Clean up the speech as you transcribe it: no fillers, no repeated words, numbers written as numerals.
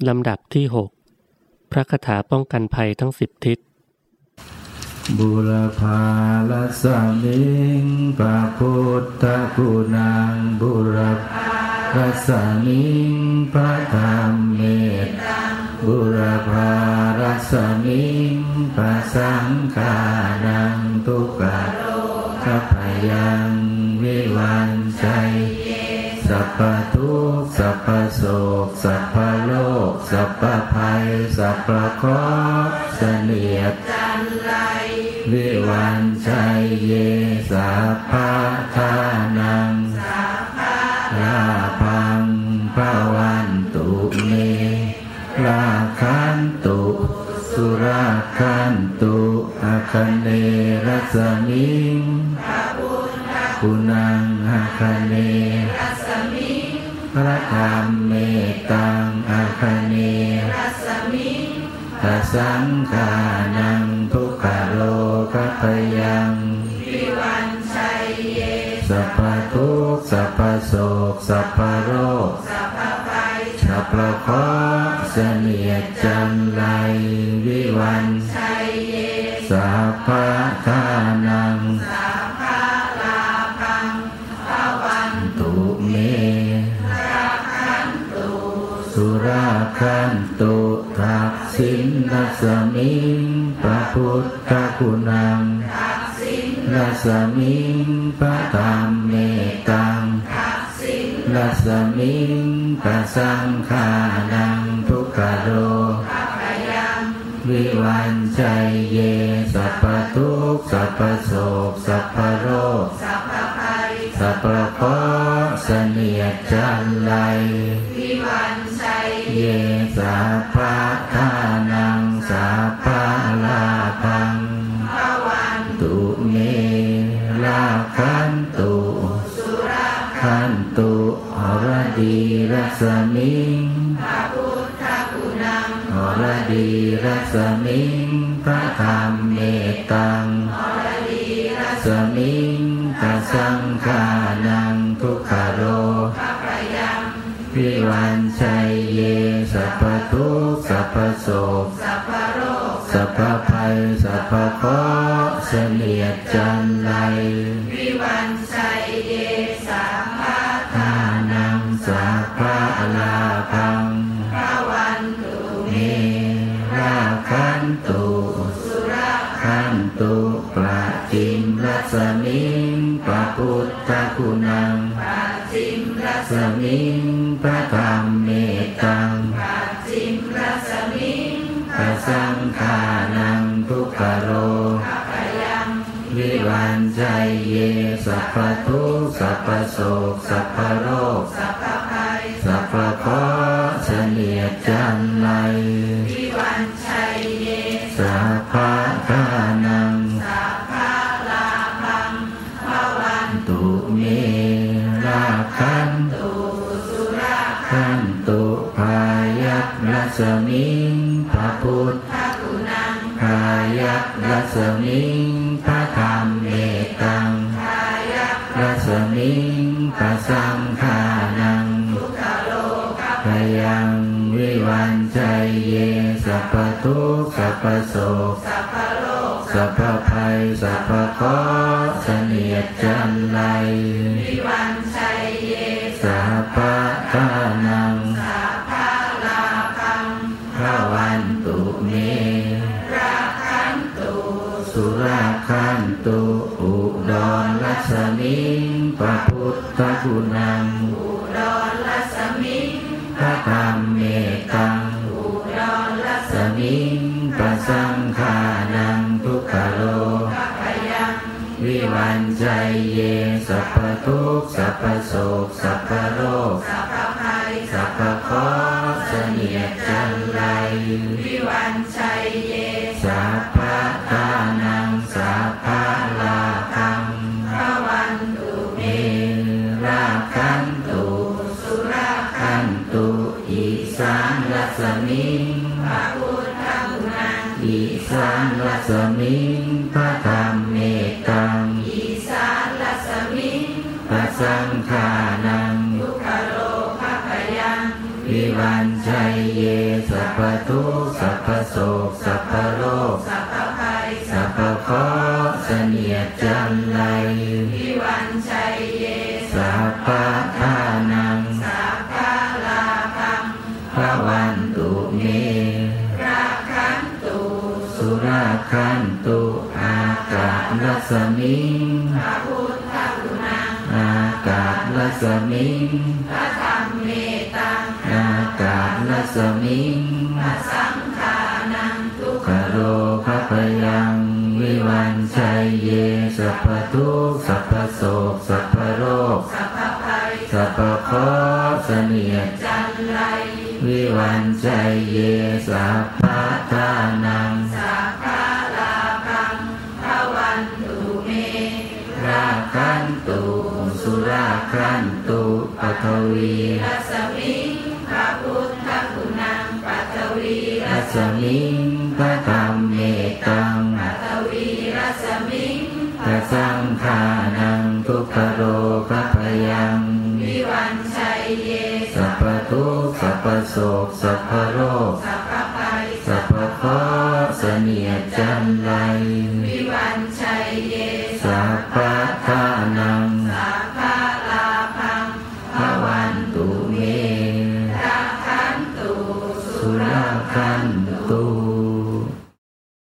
ลำดับที่6พระคาถาป้องกันภัยทั้ง10ทิศบุรพาลัสสมิงพระพุทธคุณังบุรพาลัสสมิงพระธรรมเมตตังบุรพาลัสสมิงพระสังฆานังทุกขโรคภัยยังวิวันชัยสัพพทุกข์สัพพโศกสัพพโลกสัพพภัยสัพพเคราะห์เสนียดจันไรวิวันชัยเยสัพพะทานังสัพพะลาภังภวันตุเมลาคันตุสุราคันตุอาคันเนรัสมิงพระพุทธคุณังอาคันเนรัสมิงพระธรรมเมตตังอาคันเนรัสมิงพระสังฆานังทุกขโลกภัยยังวิวันชัยเยสัพพทุกข์สัพพโศกสัพพโรคสัพพภัยสัพพเคราะห์เสนียดจันไรวิวันชัยเยสัพพะทานังสัพพะลาภังภวันตุเมราคันตุสุราคันตุทักษิณรัสมิงพระพุทธคุณังทักษิณรัสมิงพระธรรมเมตตังทักษิณรัสมิงพระสังฆานังทุกขโรคภัยยังวิวันชัยเยสัพพทุกข์สัพพโศกสัพพโรคสัพพภัยสัพพเคราะห์เสนียดจันไรวิวันชัยเยสัพพะทานังสัพพะลาภังภวันตุเมลาคันตุสุราคันตุอรดีรัสมิงพระพุทธคุณังอรดีรัสมิงพระธรรมเมตตังอรดีรัสมิงพระสังฆานังทุกขโรคภัยยังวิวันชัยเยสัพพทุกข์สัพพโศกสัพพโรคสัพพภัยสัพพเคราะห์เสนียดจันไรวิวันชัยเยสัพพะทานังสัพพะลาภังภวันตุเมราคันตุสุราคันตุปราจิมรัสมิงพระพุทธคุณังปราจิมรัสมิงพระธรรมเมตตังปราจิมรัสมิงพระสังฆานังทุกขโรภัยยังวิวันชัยเยสัพพทุกข์สัพพโศกสัพพโรคสัพพภัยสัพพเคราะห์เสนียดจันไรวิวันชัยเยสัพพะทานังสัพพะลาภังภวันตุเมลาคันตุสุราคันตุพายัพรัสมิงพระพุทธคุณังพายัพรัสมิงพระธรรมเมตตังพายัพรัสมิงพระสังฆานังทุกขโลกภัยยังวิวันชัยเยสัพพทุกข์สัพพโศกสัพพโลกสัพพภัยสัพพเคราะห์เสนียดจันไรวิวันชัยเยสัพพะทานังสัพพะลาภังภวันตุเมราคันตุสุราคันตุอุดรรัสมิงพระพุทธคุณังอุดรรัสมิงพระธรรมเมตตังอุดรรัสมิงพระสังฆานังทุกขโลภัยยังวิวันชัยเยสัพพทุกข์สัพพโศกสัพพโรคสัพพภัยสัพพเคราะห์เสนียดจันไรวิวันชัยเยสัพพะทานังสัพพะลาภังภวันตุเมราคันตุสุราคันตุอิสานรัสมิงพระพุทธคุณังอิสานรัสมิงพระธรรมเมตตังอิสานรัสมิงพระสังฆานังทุกขโลกภัยยังวิวันชัยเยพทุกข์สัพพโศกสัพพโรคสัพพภัยสัพพเคราะห์เสนียดจันไรวิวันชัยเยสัพพะทานังสัพพะลาภังภวันตุเมราคันตุสุราคันตุอากาศรัสมิงพระพุทธกุณังอากาศรัสมิงพระธรรมเมตังอากาศรัสมิงพระสังฆานังทุกขโรภพยังวิวันชัยเยสัพพทุกข์สัพพโศกสัพพโรคสัพพภัยสัพพเคราะห์เสนียดจันไรวิวันชัยเยสัพพะทานังสัพพะลาภังภวันตุเมราคันตุสุราคันตุปัทวีรัสมิงพระพุทธกุณังปัทวีรัสมิงพระธรรมเมตังปัทวีรัสมิงพระสังฆานังทุกขโรภพยังวิวันชัยเยสัพพทุกข์สัพพโศกสัพพโรคสัพ